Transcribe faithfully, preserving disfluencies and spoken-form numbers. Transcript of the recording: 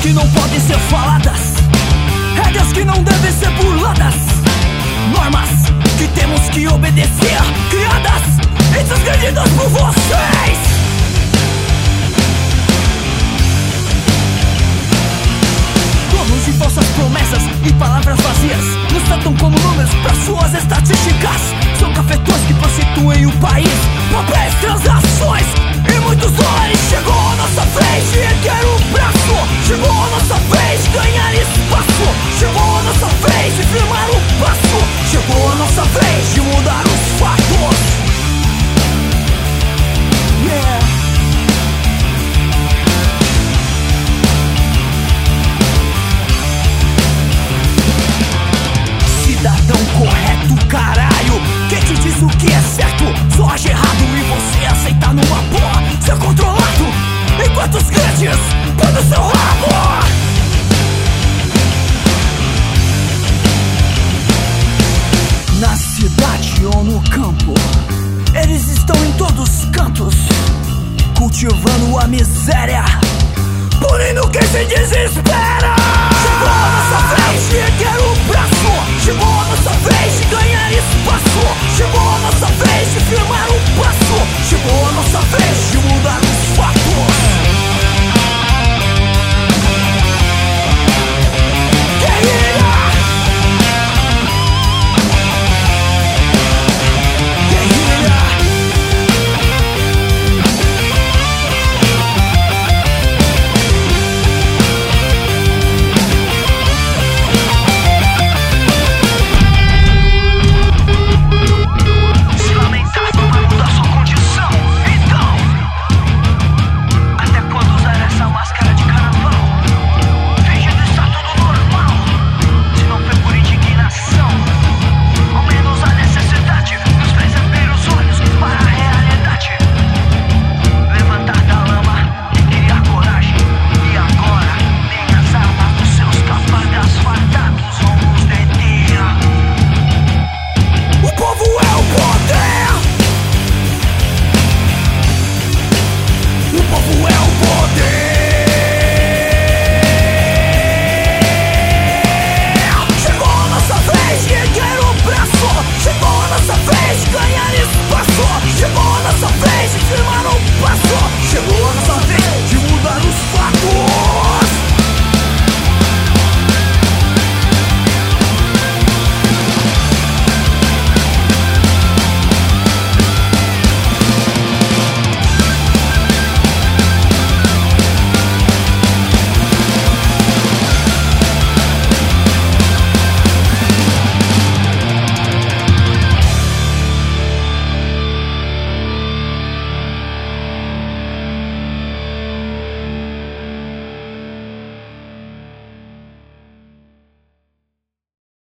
que não podem ser faladas, regras que não devem ser burladas, normas que temos que obedecer, criadas e transgredidas por vocês. Donos de falsas promessas e palavras vazias nos tratam como números para suas estatísticas. São cafetões que prostituem o país, papéis, transações e muitos dólares. Chegou a nossa vez de erguer o braço, chegou a nossa vez de ganhar espaço, chegou a nossa vez de firmar o passo, chegou a nossa vez de mudar os fatos. Yeah. Cidadão correto, caralho, quem te diz o que é certo só age errado e você aceita numa boa ser controlado enquanto os grandes põem no seu rabo. Na cidade ou no campo, eles estão em todos os cantos, cultivando a miséria, punindo quem se desespera. Chegou a nossa vez de erguer o braço,